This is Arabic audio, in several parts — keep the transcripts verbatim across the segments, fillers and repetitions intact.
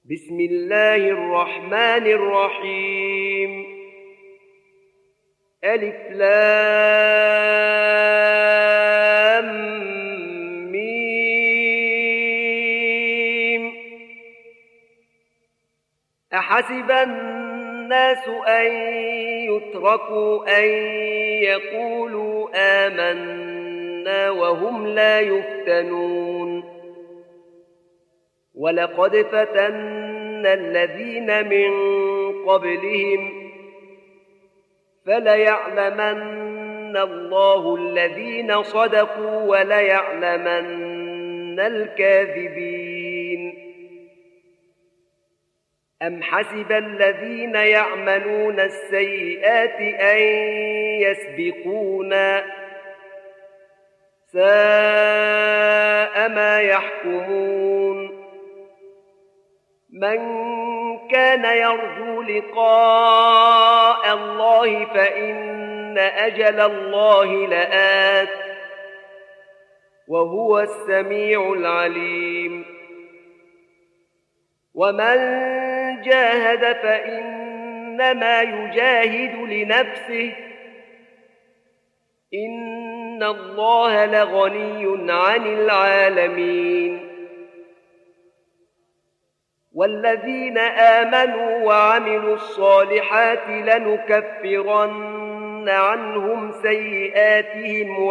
بسم الله الرحمن الرحيم. ألف لام ميم. أحسب الناس أن يتركوا أن يقولوا آمنا وهم لا يفتنون. ولقد فتنا الذين من قبلهم فليعلمن الله الذين صدقوا وليعلمن الكاذبين. أم حسب الذين يعملون السيئات أن يسبقونا ساء ما يحكمون. من كان يرجو لقاء الله فإن أجل الله لآت وهو السميع العليم. ومن جاهد فإنما يجاهد لنفسه إن الله لغني عن العالمين. والذين آمنوا وعملوا الصالحات لنكفرن عنهم سيئاتهم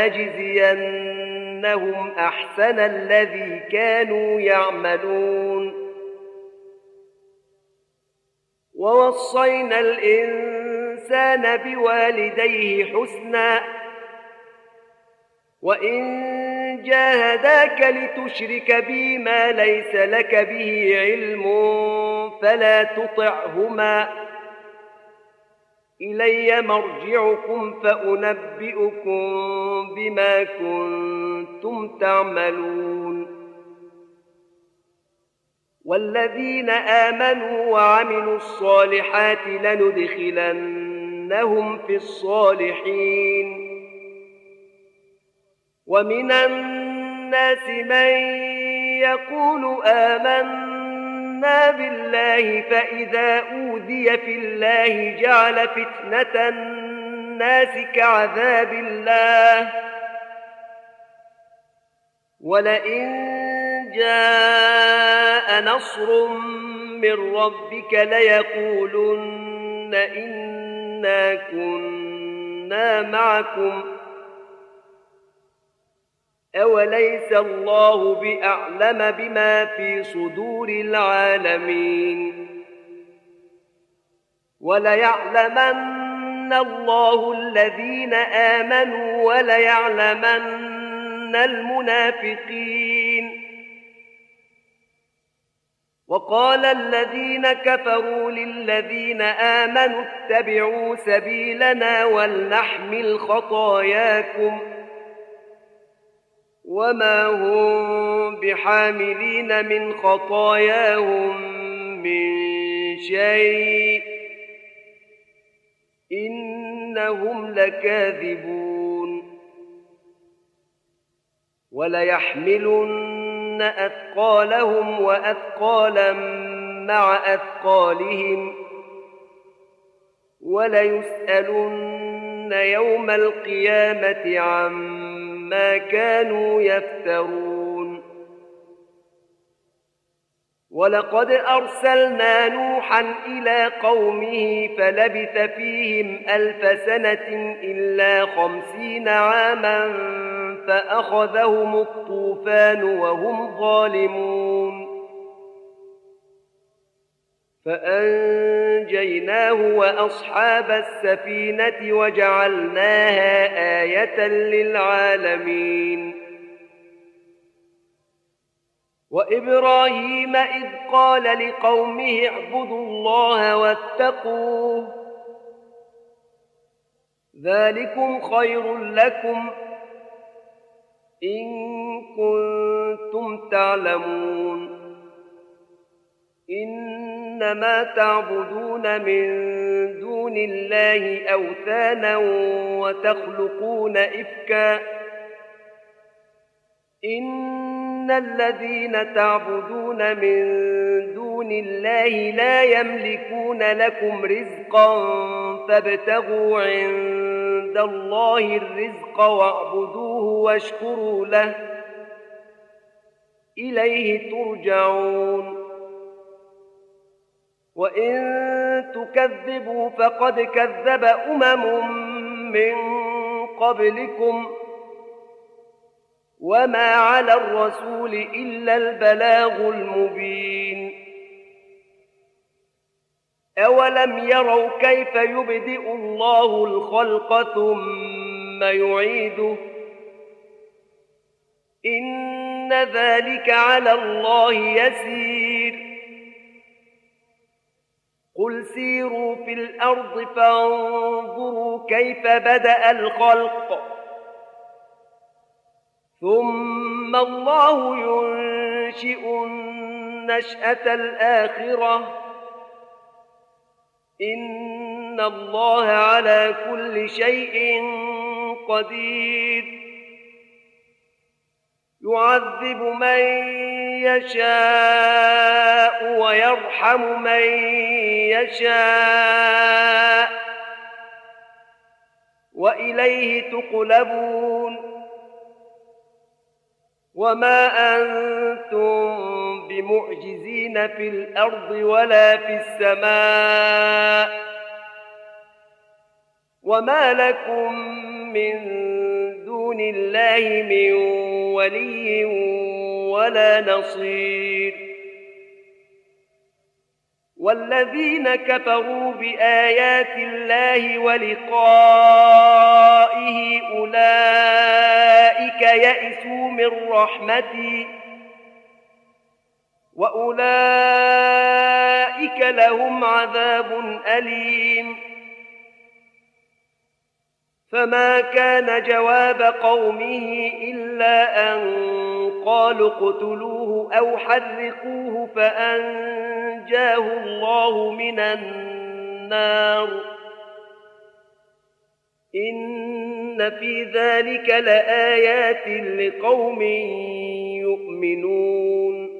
ولنجزينهم أحسن الذي كانوا يعملون. ووصينا الإنسان بوالديه حسنا وإن جاهداك لتشرك بي ما ليس لك به علم فلا تطعهما إلي مرجعكم فأنبئكم بما كنتم تعملون. والذين آمنوا وعملوا الصالحات لندخلنهم في الصالحين. ومن الناس من يقول آمنا بالله فإذا أوذي في الله جعل فتنة الناس كعذاب الله ولئن جاء نصر من ربك ليقولن إنا كنا معكم أوليس الله بأعلم بما في صدور العالمين. وليعلمن الله الذين آمنوا وليعلمن المنافقين. وقال الذين كفروا للذين آمنوا اتبعوا سبيلنا ولنحمل خطاياكم وما هم بحاملين من خطاياهم من شيء إنهم لكاذبون. وليحملن أثقالهم وأثقالا مع أثقالهم وليسألن يوم القيامة عما كانوا يفترون. ولقد أرسلنا نوحا إلى قومه فلبث فيهم ألف سنة إلا خمسين عاما فأخذهم الطوفان وهم ظالمون فأنجيناه وأصحاب السفينة وجعلناها آية للعالمين. وإبراهيم إذ قال لقومه اعبدوا الله واتقوه ذلكم خير لكم إن كنتم تعلمون. إنما تعبدون من دون الله أوثانا وتخلقون إفكا إن الذين تعبدون من دون الله لا يملكون لكم رزقا فابتغوا عند الله الرزق واعبدوه واشكروا له إليه ترجعون وإن تكذبوا فقد كذب أمم من قبلكم وما على الرسول إلا البلاغ المبين أولم يروا كيف يبدئ الله الخلق ثم يعيده إن ذلك على الله يسير قل سيروا في الأرض فانظروا كيف بدأ الخلق ثم الله ينشئ النشأة الآخرة إن الله على كل شيء قدير يعذب من يشاء ويرحم من يشاء وإليه تقلبون وما أنتم بمعجزين في الأرض ولا في السماء وما لكم من دون الله من ولي ولا نصير والذين كفروا بآيات الله ولقائه أولئك يئسوا من رحمتي وأولئك لهم عذاب أليم فما كان جواب قومه إلا أن قالوا اقتلوه أو حرقوه فأنجاه الله من النار إن في ذلك لآيات لقوم يؤمنون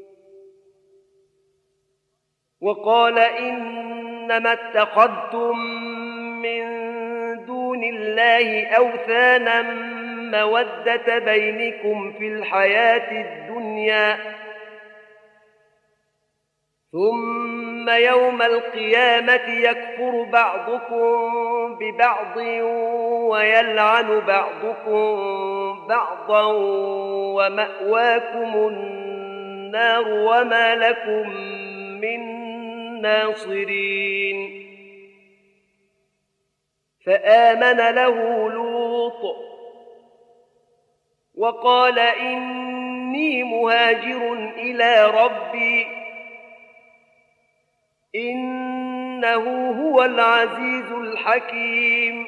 وقال إنما اتخذتم من دون الله أوثانا مودة بينكم في الحياة الدنيا ثم يوم القيامة يكفر بعضكم ببعض ويلعن بعضكم بعضا ومأواكم النار وما لكم من ناصرين فآمن له لوط وقال إني مهاجر إلى ربي إنه هو العزيز الحكيم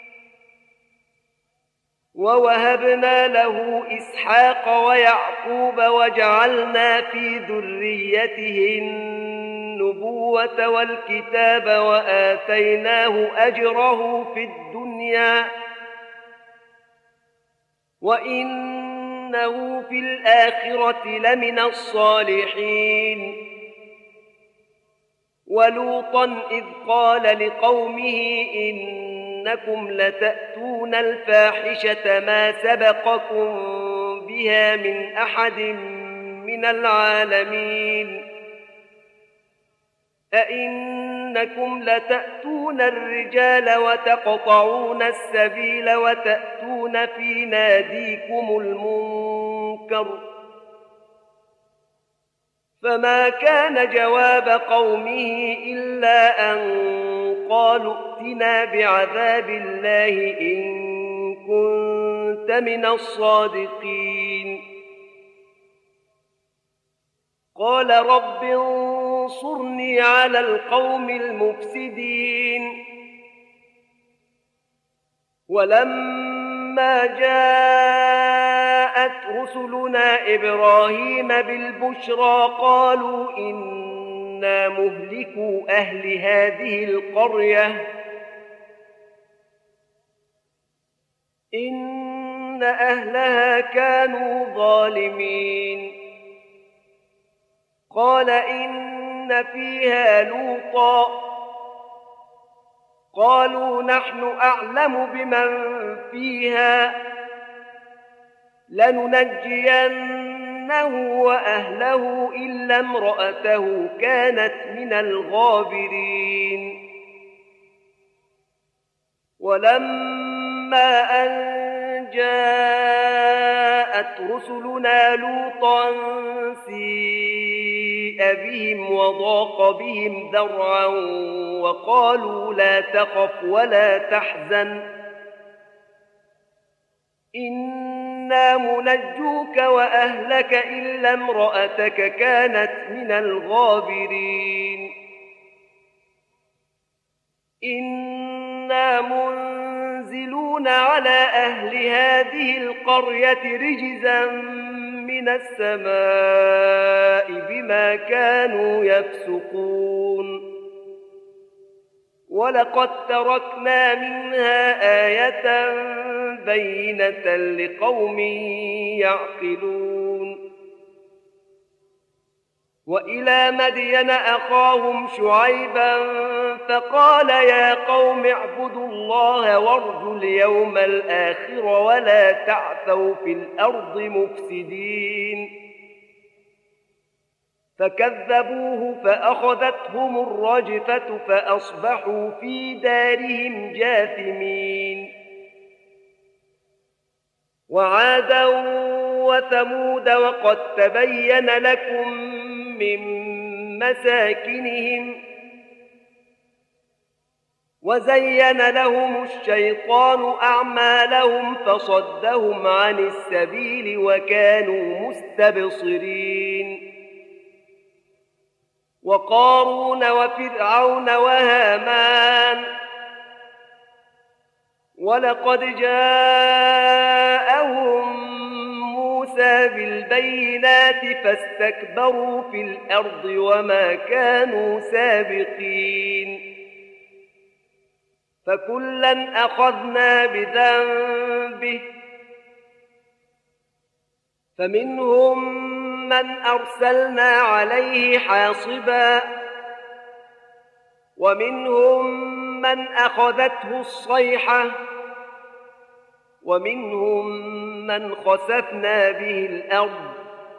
ووهبنا له إسحاق ويعقوب وجعلنا في ذريته النبوة والكتاب وآتيناه أجره في الدنيا وإنه في الآخرة لمن الصالحين ولوطا إذ قال لقومه إنكم لتأتون الفاحشة ما سبقكم بها من أحد من العالمين أئنكم لتأتون الرجال وتقطعون السبيل وتأتون في ناديكم المنكر فما كان جواب قومه إلا أن قالوا ائتنا بعذاب الله إن كنت من الصادقين قال رب انصرني على القوم المفسدين ولما جاءت رسلنا إبراهيم بالبشرى قالوا إنا مهلكو أهل هذه القرية إن أهلها كانوا ظالمين قال إن فيها لوطا قالوا نحن أعلم بمن فيها لننجينه وأهله إلا امرأته كانت من الغابرين. ولما أن جاءت رسلنا لوطا سيء بهم وضاق بهم ذرعا وقالوا لا تخف ولا تحزن إنا منجوك وأهلك إلا امرأتك كانت من الغابرين. إنا منزلون على أهل هذه القرية رجزا من السماء بما كانوا يفسقون. ولقد تركنا منها آية بينة لقوم يعقلون. وإلى مدين أخاهم شعيبا فقال يا قوم اعبدوا الله وارجوا اليوم الآخر ولا تعثوا في الأرض مفسدين. فكذبوه فأخذتهم الرجفة فأصبحوا في دارهم جاثمين. وعادا وثمود وقد تبين لكم من مساكنهم وزين لهم الشيطان أعمالهم فصدهم عن السبيل وكانوا مستبصرين. وقارون وفرعون وهامان ولقد جاءهم موسى بالبينات فاستكبروا في الأرض وما كانوا سابقين. فكلا أخذنا بذنبه فمنهم من أرسلنا عليه حاصبا ومنهم من أخذته الصيحة ومنهم من خسفنا به الأرض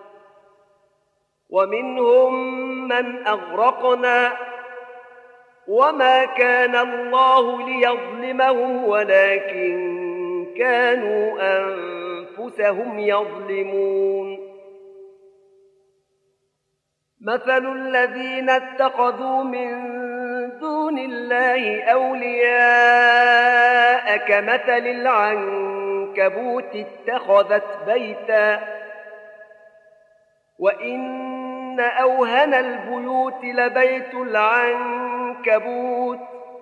ومنهم من أغرقنا وما كان الله ليظلمهم ولكن كانوا أنفسهم يظلمون. مثل الذين اتخذوا من دون الله أولياء كمثل العنكبوت اتخذت بيتا وإن أوهن البيوت لبيت العنكبوت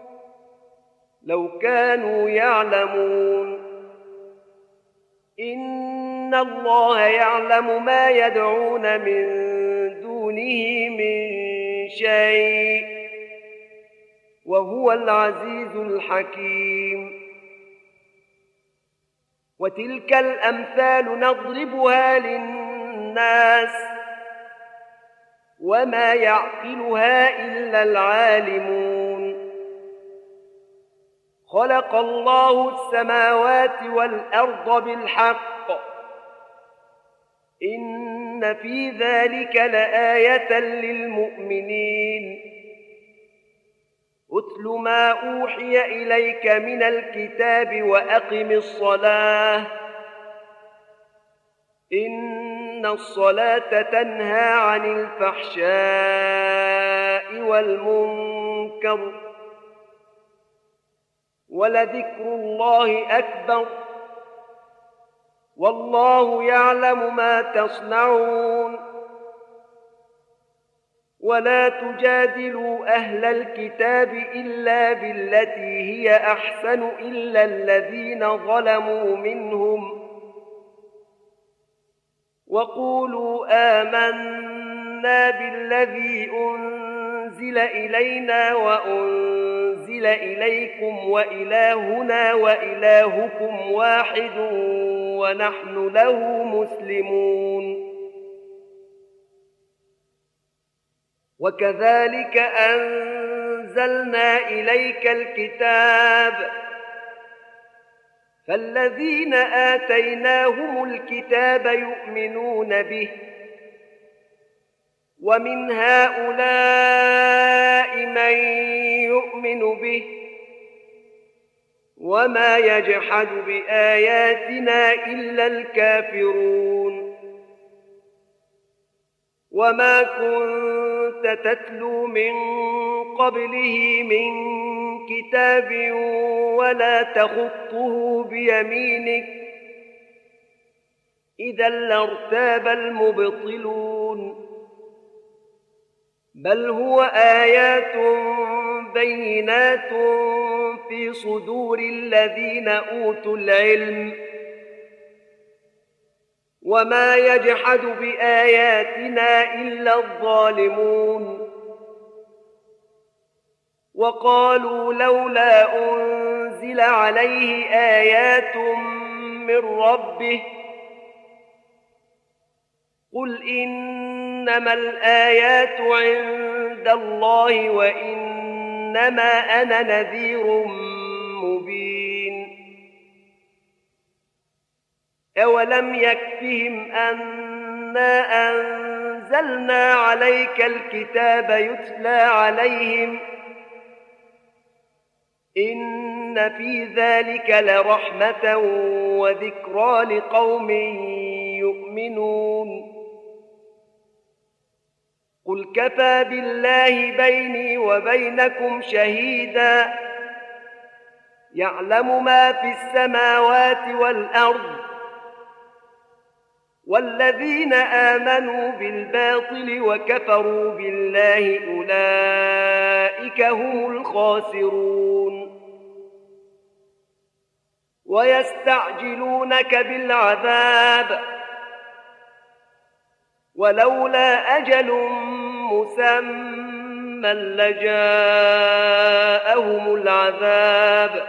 لو كانوا يعلمون. إن الله يعلم ما يدعون من دونه من شيء وهو العزيز الحكيم. وتلك الأمثال نضربها للناس وما يعقلها إلا العالمون. خلق الله السماوات والأرض بالحق إن في ذلك لآية للمؤمنين. أتل ما أوحي إليك من الكتاب وأقم الصلاة إن الصلاة تنهى عن الفحشاء والمنكر ولذكر الله أكبر والله يعلم ما تصنعون. ولا تجادلوا أهل الكتاب إلا بالتي هي أحسن إلا الذين ظلموا منهم وقولوا آمنا بالذي أنزل إلينا وأنزل إليكم وإلهنا وإلهكم واحد ونحن له مسلمون. وكذلك أنزلنا إليك الكتاب فالذين آتيناهم الكتاب يؤمنون به ومن هؤلاء من يؤمن به وما يجحد بآياتنا إلا الكافرون وما كنت تتلو من قبله من كتاب ولا تخطه بيمينك إذا لارتاب المبطلون بل هو آيات بينات في صدور الذين أوتوا العلم وما يجحد بآياتنا إلا الظالمون وقالوا لولا أنزل عليه آيات من ربه قل إنما الآيات عند الله وإنما أنا نذير مبين أولم يكفهم أنا أنزلنا عليك الكتاب يتلى عليهم إن في ذلك لرحمة وذكرى لقوم يؤمنون قل كفى بالله بيني وبينكم شهيدا يعلم ما في السماوات والأرض والذين آمنوا بالباطل وكفروا بالله أولئك هم الخاسرون ويستعجلونك بالعذاب ولولا أجل مسمى لجاءهم العذاب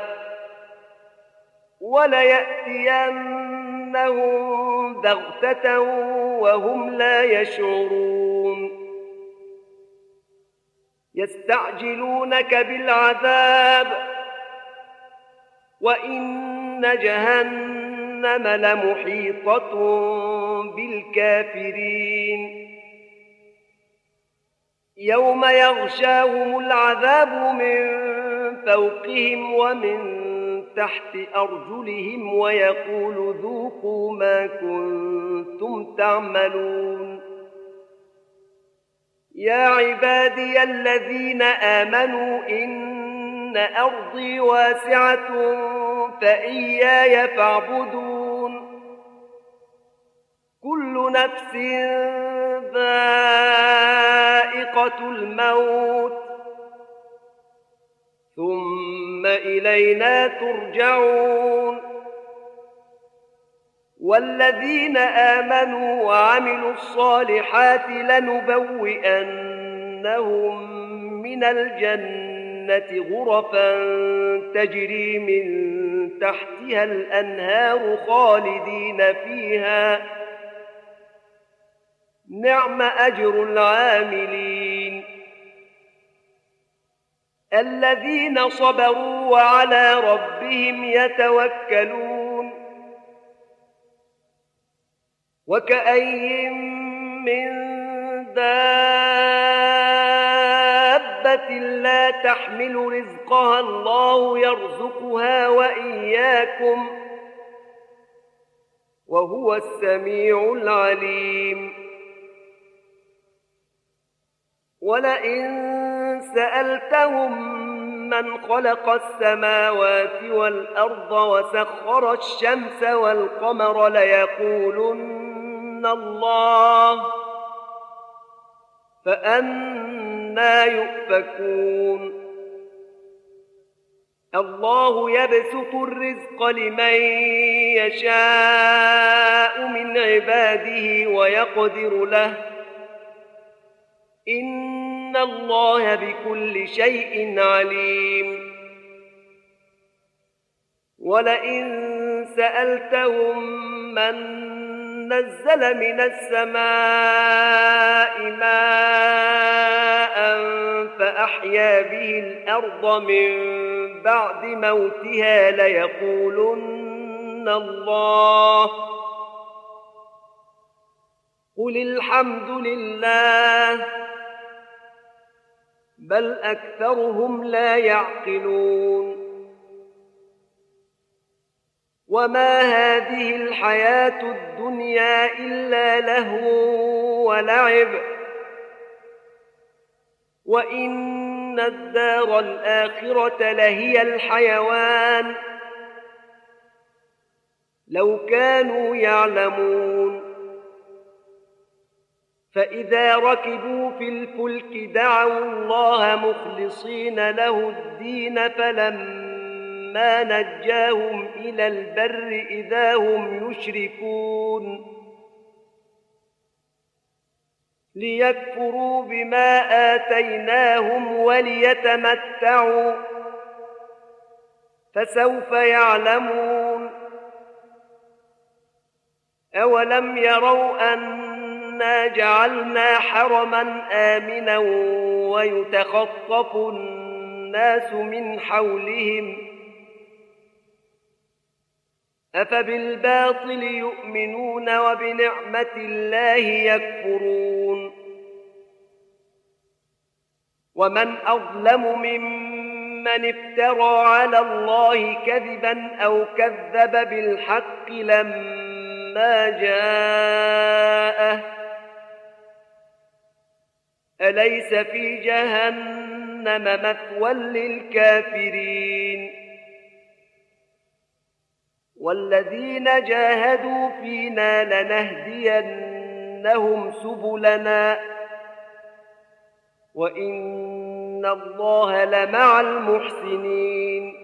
وليأتينهم بغتة وهم لا يشعرون يستعجلونك بالعذاب وإن جهنم لمحيطة بالكافرين يوم يغشاهم العذاب من فوقهم ومن تحت أرجلهم ويقول ذوقوا ما كنتم تعملون يا عبادي الذين آمنوا إن أرضي واسعة فإياي فاعبدون كل نفس ذائقة الموت ثم إلينا ترجعون والذين آمنوا وعملوا الصالحات لنبوئنهم من الجنة غرفا تجري من تحتها الأنهار خالدين فيها نعم أجر العاملين الذين صبروا وعلى ربهم يتوكلون وكأي من دابة لا تحمل رزقها الله يرزقها وإياكم وهو السميع العليم ولئن سألتهم من خلق السماوات والأرض وسخر الشمس والقمر ليقولن الله فأنى يؤفكون الله يبسط الرزق لمن يشاء من عباده ويقدر له إن الله بكل شيء عليم ولئن سألتهم من نزل من السماء ماء فأحيا به الأرض من بعد موتها ليقولن الله قل الحمد لله بل أكثرهم لا يعقلون وما هذه الحياة الدنيا إلا لهو ولعب وإن الدار الآخرة لهي الحيوان لو كانوا يعلمون فإذا ركبوا في الفلك دعوا الله مخلصين له الدين فلما نجاهم إلى البر إذا هم يشركون ليكفروا بما آتيناهم وليتمتعوا فسوف يعلمون أولم يروا أنا جعلنا حرما آمنا ويتخطف الناس من حولهم أفبالباطل يؤمنون وبنعمة الله يكفرون ومن أظلم ممن افترى على الله كذبا أو كذب بالحق لما جاءه أليس في جهنم مثوى للكافرين والذين جاهدوا فينا لنهدينهم سبلنا وإن الله لمع المحسنين